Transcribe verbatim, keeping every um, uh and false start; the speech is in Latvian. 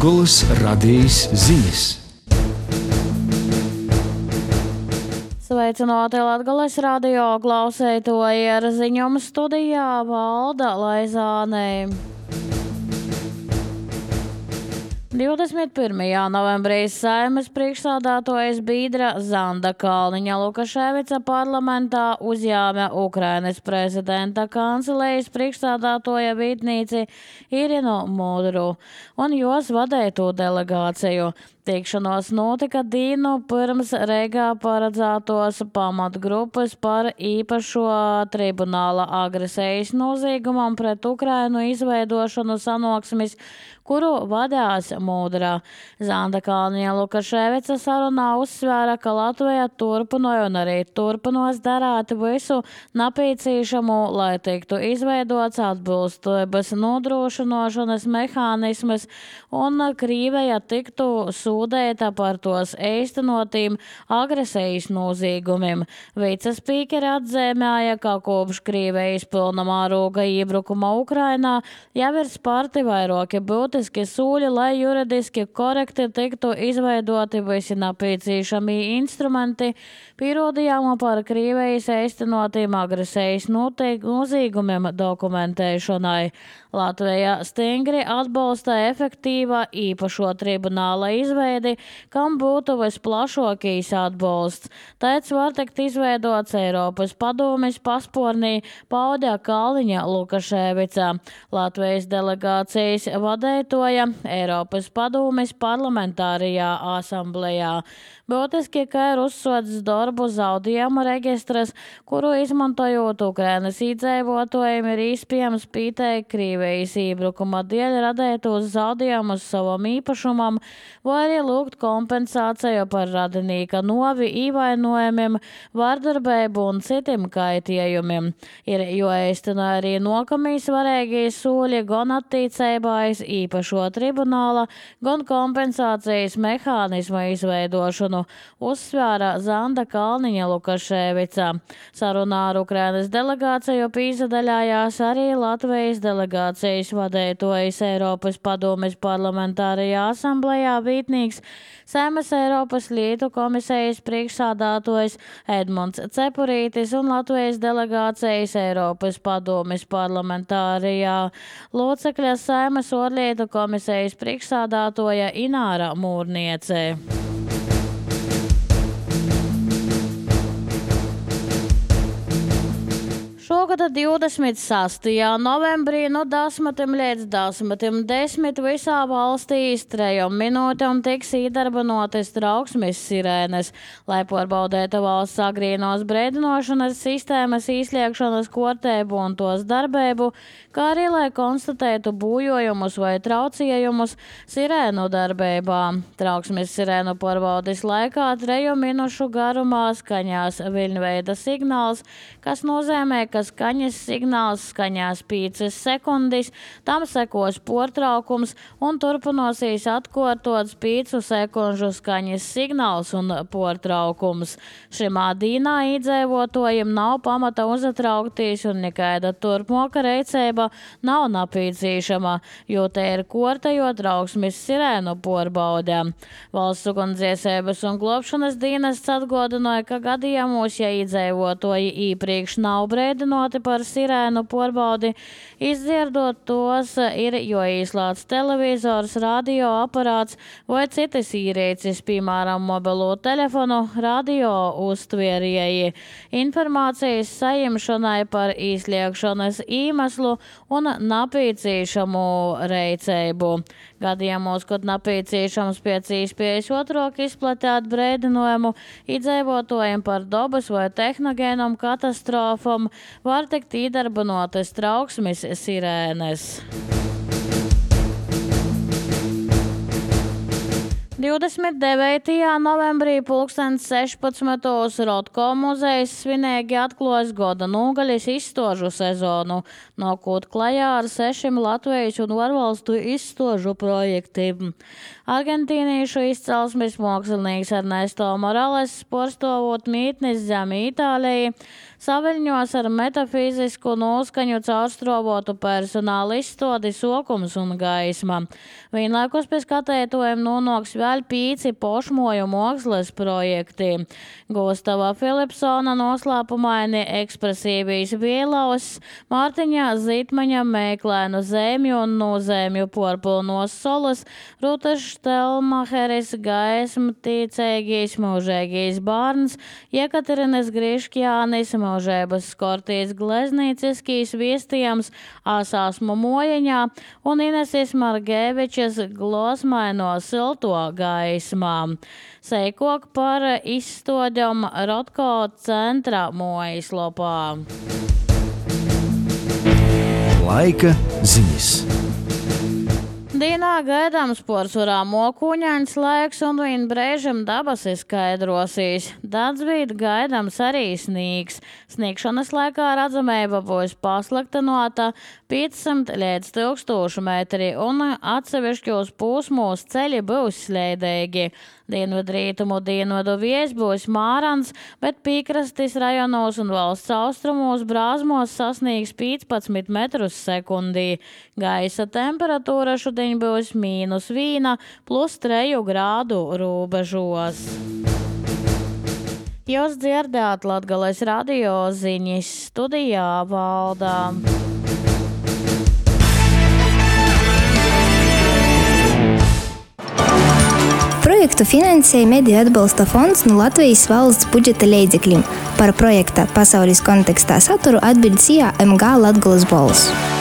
Latgolas radijas ziņas. Sveicināti Latgolas radio klausētoji, ar ziņojumu studijā Valda Laizāne. divdesmit pirmajā novembrī Saeimas priekšsādātojas Bīdra Zanda Kalniņa Lukaševica parlamentā uzņēma Ukrainas prezidenta kancelejas priekšsādātoja vietnieci Irinu Mudru un jos vadēto delegāciju. Tikšanos notika dienu pirms Reigā paredzētos pamatgrupas par īpašo tribunāla agresijas noziegumam pret Ukrainu izveidošanu sanāksmes, kuru vadās Mudra. Zanda Kalniņa Lukaševica sarunā uzsvēra, ka Latvija turpināja un arī turpinās darīt visu nepieciešamo, lai tiktu izveidots atbilstības nodrošināšanas mehānismus un Krīvija tiktu sūdēta par tos īstenotīm agresijas noziegumiem. Vicespīkeri atzīmēja, ka kopš Krīvijas pilnamēroga iebrukuma Ukrainā jau ir spārti vairāki būtiski sūļi, lai juridiski korekti tiktu izveidoti visi nepieciešamie instrumenti pierādījumu par Krīvijas īstenotiem agresijas noziegumiem dokumentēšanai. Latvija stingri atbalsta efektīvā īpašo tribunāla izveidi, kam būtu visplašākais atbalsts. Tāds var tikt izveidots Eiropas padomes paspornī, pauda Kalniņa Lukaševica. Latvijas delegācijas vadētoja Eiropas padomes parlamentārijā asamblejā. Būtiski, ka ir uzsots darbu zaudējumu registrs, kuru izmantojot Ukrainas iedzīvotājiem ir iespējams pīteikt Krīvijas iebrukuma dēļ radētos zaudējumus savam īpašumam, vai arī lūgt kompensāciju par radinīka novi īvainojumiem, vardarbību un citiem kaitījumiem. Ir jāīsteno arī nākamie svarīgie soļi gan attīstībās īpašo tribunāla, gan kompensācijas mehānismu izveidošanu, uzsvēra Zanda Kalniņa Lukaševica. Sarunā ar Ukrainas delegāciju pīsadaļājās arī Latvijas delegācijas vadētojas Eiropas padomes parlamentārajā asamblejā vietnieks, Saeimas Eiropas lietu komisijas priekšsādātojs Edmunds Cepurītis un Latvijas delegācijas Eiropas padomes parlamentārajā locekļa Saeimas ārlietu komisijas priekšsādātoja Ināra Mūrniece. Šogad divdesmit sastajā novembrī no desmitim līdz desmitim desmit visā valstī trejām minūtēm tiks iedarbinotas trauksmes sirēnes, lai pārbaudētu valsts agrīnos brēdinošanas sistēmas izslēgšanas kārtību un tos darbību, kā arī lai konstatētu būjojumus vai traucējumus sirēnu darbībā. Trauksmes sirēnu pārbaudes laikā treju minūšu garumā skaņās viļņveida signāls, kas nozīmē, ka skaņas signāls skaņās piecas sekundes, tam sekos pārtraukums un turpinosies atkārtots piecu sekundžu skaņas signāls un pārtraukums. Šimā dīnā iedzīvotājiem nav pamata uzatraukties un nekāda turpmāka rīcība nav nepieciešama, jo te ir kārtējo trauksmes sirēnu pārbaude. Valsts ugunsdzēsības un glābšanas dienests atgādināja, ka gadījumos, ja iedzīvotāji iepriekš nav brēdināti par sirēnu pārbaudi, izdzirdot tos, ir jāizslēdz televizors, radio aparāts vai citas ierīces, piemēram, mobilo telefonu, radio uztvērēji. Informācijas saņemšanai par izslēgšanas iemeslu un nepieciešamu rīcību. Gadījumos, kad nepieciešams pēc iespējas otrāk izplatīt brēdinājumu, iedzīvotājiem par dabas vai tehnogēnām katastrofām var tikt iedarbinotas trauksmes sirēnes. divdesmit devītajā novembrī pulkstens sešpadsmitos Rotko muzejs svinīgi atklājas gada nogaļas izstāžu sezonu, nākot klajā ar sešiem Latvijas un ārvalstu izstāžu projektiem. Argentīniešu izcelsmes mākslinieks Ernesto Morales, pārstāvot mītnes zem Itāliju, saviļņos ar metafizisku noskaņu caurstrāvotu personāla izstādi Sokums un gaisma. Vienlaikus pie skatētojiem nonāks vēl pīci pošmoju mākslas projekti. Gustava Filipsona noslēpumaini ekspresīvijas vielos, Mārtiņa Zītmaņa Mēklēnu zemju un nozemju porpilnos solas, Ruta Štelmacheris gaisma tīceigīs mūžēgīs bārns, Jekaterinas Griškjānis mūžēbas skortīs gleznīciskīs viestījums Āsāsmu mojeņā un Inesis Margevičas glosmaino silto gaismā. Seikok par izstādēm Rotko centra mājaslapā. Laika ziņas. Dienā gaidāms porcelāna mokuņains laiks un vien brēžam dabas izskaidrosīs. Dažviet gaidāms arī sniegs. Sniegšanas laikā redzamība būs pasliktinota piecsimt līdz tūkstoši metri un atsevišķos posmos ceļi būs slēdīgi. Dienvidrietumu dienvidu vējš būs mārans, bet piekrastes rajonos un valsts austrumos brāzmos sasniegs piecpadsmit metrus sekundī. Gaisa temperatūra šodien būs mīnus viena plus treju grādu robežos. Jūs dzirdēt Latgales radio ziņas, studijā Valdā. Projektu finansēja Mediju atbalsta fonds no Latvijas valsts budžeta līdzekļiem. Par projekta pasaules kontekstā saturu atbild S I A M G Latgales balss.